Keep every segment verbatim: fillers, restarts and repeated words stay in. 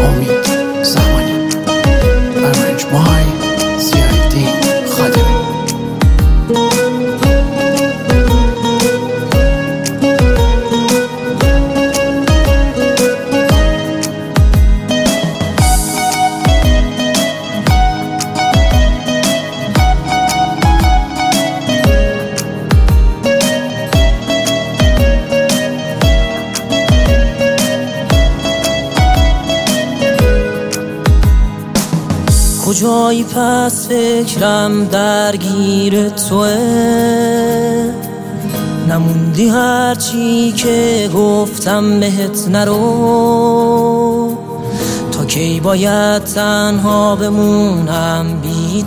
امید زمانی. Arranged by زیادی خادمی. کجایی پس فکرم درگیر توه، نموندی هرچی که گفتم بهت نرو. تا کی باید تنها بمونم بی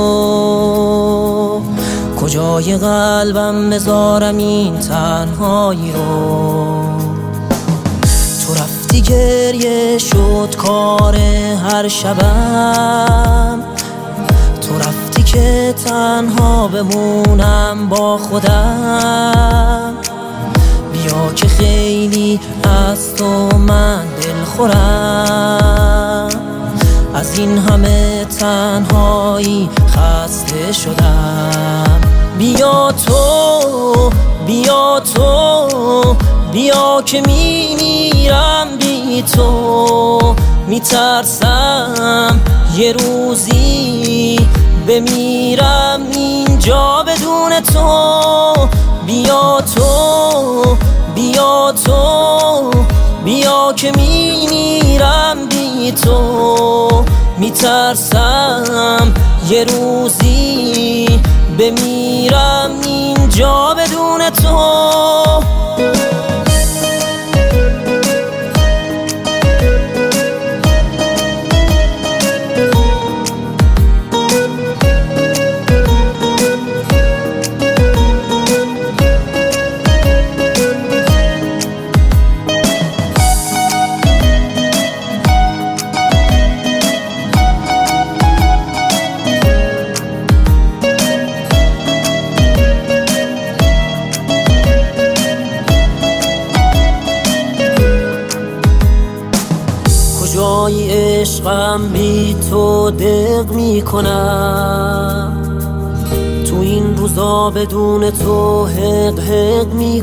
تو؟ کجای قلبم بذارم این تنهایی رو؟ تو رفتی گریه شد کار هر شبم، تو رفتی که تنها بمونم با خودم. بیا که خیلی از تو من دل خورم، از این همه تنهایی خسته شدم. بیا تو بیا تو بیا که می میرم بی تو. میترسم یه روزی بمیرم اینجا بدون تو. بیا تو بیا تو بیا که می میرم بی تو. میترسم یه روزی بمیرم اینجا بدون تو. کجای عشقم بی تو دق میکنم، تو این روزا بدون تو حق حق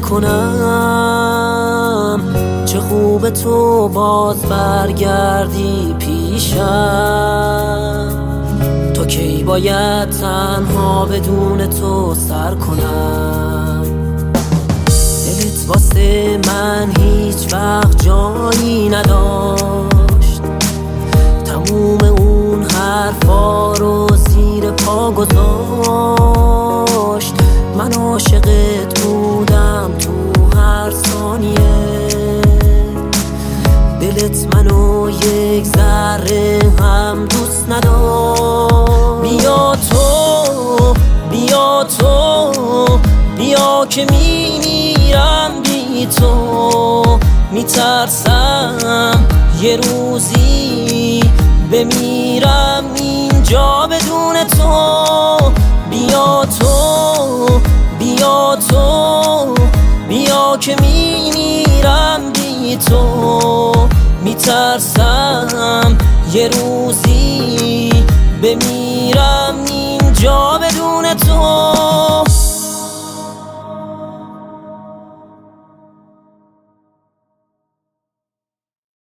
میکنم. چه خوب تو باز برگردی پیشم، تا کی باید تنها بدون تو سر کنم. دلت واسه من هیچ وقت جایی نداشت، تموم اون حرفا رو زیر پا گذاشت. من عاشقت بودم تو هر ثانیه، دلت منو یک ذره هم دوست نداشت. بیا تو بیا تو بیا که می میرم بی تو. میترسم یه روزی بمیرم اینجا بدون تو. بیا تو بیا تو بیا که می میرم بی تو. میترسم یه روزی بمیرم اینجا بدون تو.